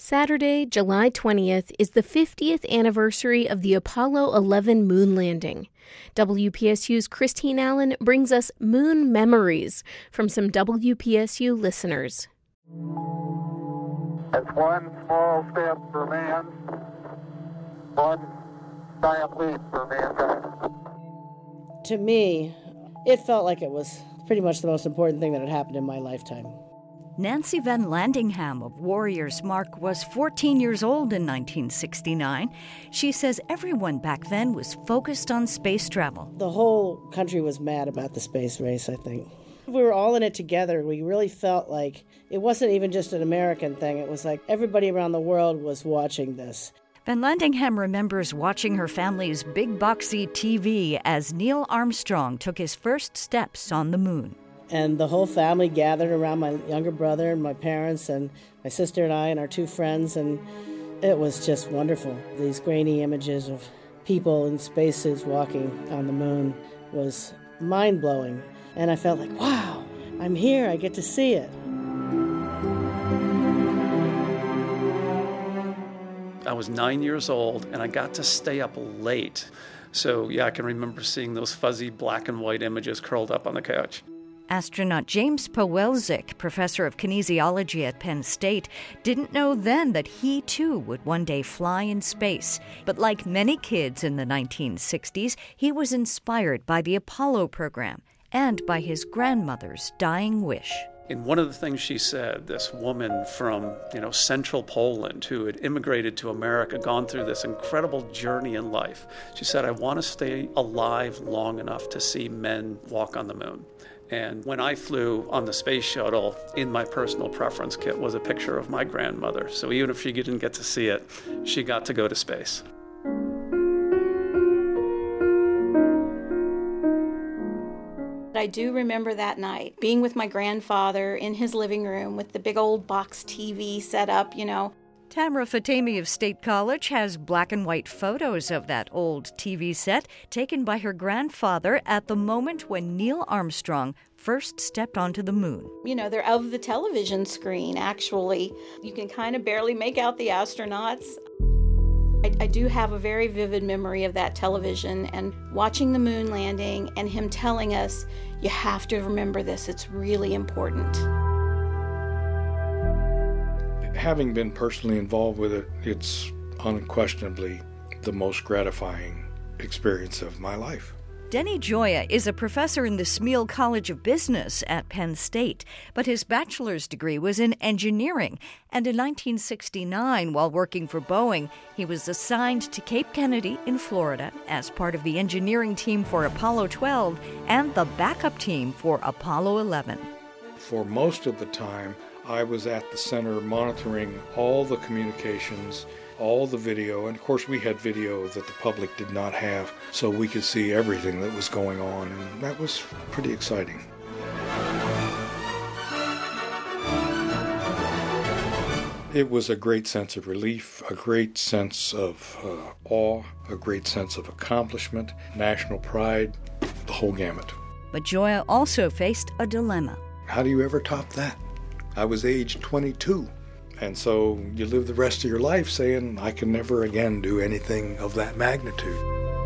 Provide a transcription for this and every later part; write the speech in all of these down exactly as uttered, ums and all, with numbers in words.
Saturday, July twentieth, is the fiftieth anniversary of the Apollo eleven moon landing. W P S U's Christine Allen brings us moon memories from some W P S U listeners. It's one small step for man, one giant leap for mankind. To me, it felt like it was pretty much the most important thing that had happened in my lifetime. Nancy Van Landingham of Warriors Mark was fourteen years old in nineteen sixty-nine. She says everyone back then was focused on space travel. The whole country was mad about the space race, I think. We were all in it together. We really felt like it wasn't even just an American thing. It was like everybody around the world was watching this. Van Landingham remembers watching her family's big boxy T V as Neil Armstrong took his first steps on the moon. And the whole family gathered around my younger brother and my parents and my sister and I and our two friends, and it was just wonderful. These grainy images of people in spacesuits walking on the moon was mind-blowing. And I felt like, wow, I'm here, I get to see it. I was nine years old, and I got to stay up late. So, yeah, I can remember seeing those fuzzy black and white images curled up on the couch. Astronaut James Pawelczyk, professor of kinesiology at Penn State, didn't know then that he, too, would one day fly in space. But like many kids in the nineteen sixties, he was inspired by the Apollo program and by his grandmother's dying wish. And one of the things she said, this woman from, you know, central Poland who had immigrated to America, gone through this incredible journey in life, she said, I want to stay alive long enough to see men walk on the moon. And when I flew on the space shuttle, in my personal preference kit was a picture of my grandmother. So even if she didn't get to see it, she got to go to space. I do remember that night, being with my grandfather in his living room with the big old box T V set up, you know. Tamara Fatemi of State College has black and white photos of that old T V set taken by her grandfather at the moment when Neil Armstrong first stepped onto the moon. You know, they're of the television screen, actually. You can kind of barely make out the astronauts. I, I do have a very vivid memory of that television and watching the moon landing and him telling us, you have to remember this, it's really important. Having been personally involved with it, it's unquestionably the most gratifying experience of my life. Denny Gioia is a professor in the Smeal College of Business at Penn State, but his bachelor's degree was in engineering, and in nineteen sixty-nine, while working for Boeing, he was assigned to Cape Kennedy in Florida as part of the engineering team for Apollo twelve and the backup team for Apollo eleven. For most of the time, I was at the center monitoring all the communications, all the video, and of course we had video that the public did not have, so we could see everything that was going on, and that was pretty exciting. It was a great sense of relief, a great sense of uh, awe, a great sense of accomplishment, national pride, the whole gamut. But Gioia also faced a dilemma. How do you ever top that? I was age twenty-two, and so you live the rest of your life saying, I can never again do anything of that magnitude.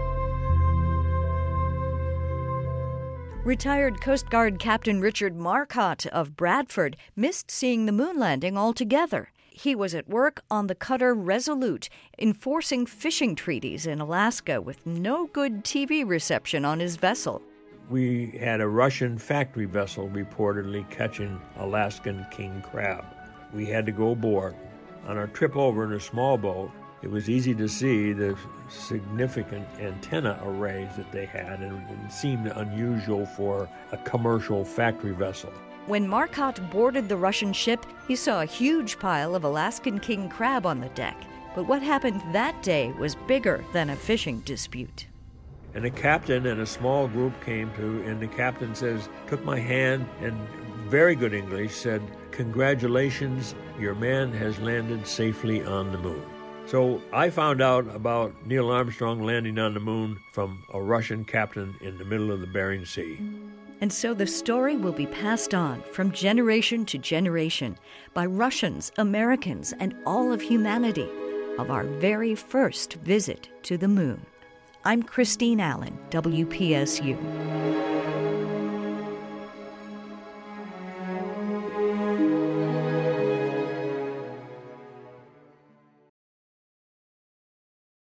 Retired Coast Guard Captain Richard Marcotte of Bradford missed seeing the moon landing altogether. He was at work on the cutter Resolute, enforcing fishing treaties in Alaska with no good T V reception on his vessel. We had a Russian factory vessel reportedly catching Alaskan king crab. We had to go aboard. On our trip over in a small boat, it was easy to see the significant antenna arrays that they had, and it seemed unusual for a commercial factory vessel. When Marcotte boarded the Russian ship, he saw a huge pile of Alaskan king crab on the deck. But what happened that day was bigger than a fishing dispute. And the captain and a small group came to, and the captain says, took my hand and very good English said, congratulations, your man has landed safely on the moon. So I found out about Neil Armstrong landing on the moon from a Russian captain in the middle of the Bering Sea. And so the story will be passed on from generation to generation by Russians, Americans, and all of humanity of our very first visit to the moon. I'm Christine Allen, W P S U.